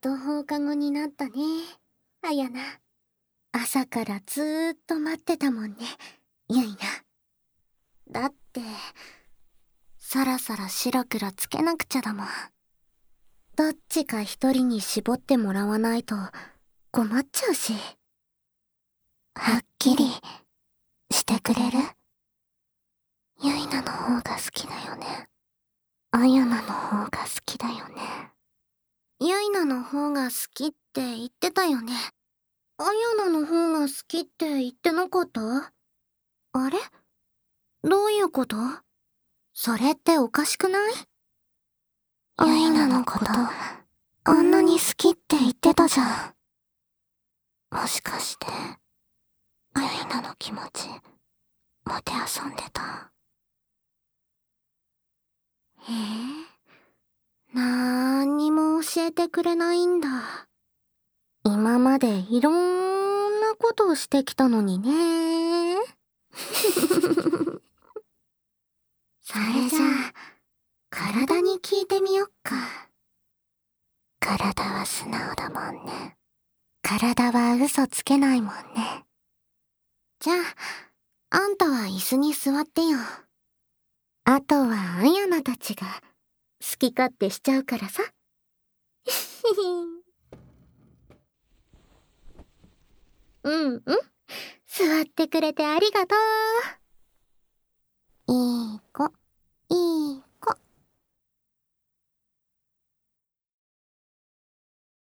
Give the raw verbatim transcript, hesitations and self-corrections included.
と放課後になったね、あやな。朝からずーっと待ってたもんね、ゆいな。だって、そろそろ白黒つけなくちゃだもん。どっちか一人に絞ってもらわないと困っちゃうし。はっきりしてくれる？ゆいなの方が好きだよね。あやなの方が好きだよね。ゆいなの方が好きって言ってたよね。あやなの方が好きって言ってなかった？あれ？どういうこと？それっておかしくない？ゆいなのこと、あんなに好きって言ってたじゃん。もしかして、ゆいなの気持ち、もてあそんでた？へえ、なーにも教えてくれないんだ。今までいろんなことをしてきたのにね。それじゃあ、体に聞いてみよっか。体は素直だもんね。体は嘘つけないもんね。じゃあ、あんたは椅子に座ってよ。あとはあやなたちが好き勝手しちゃうからさ。うんうん。座ってくれてありがとう。いい子。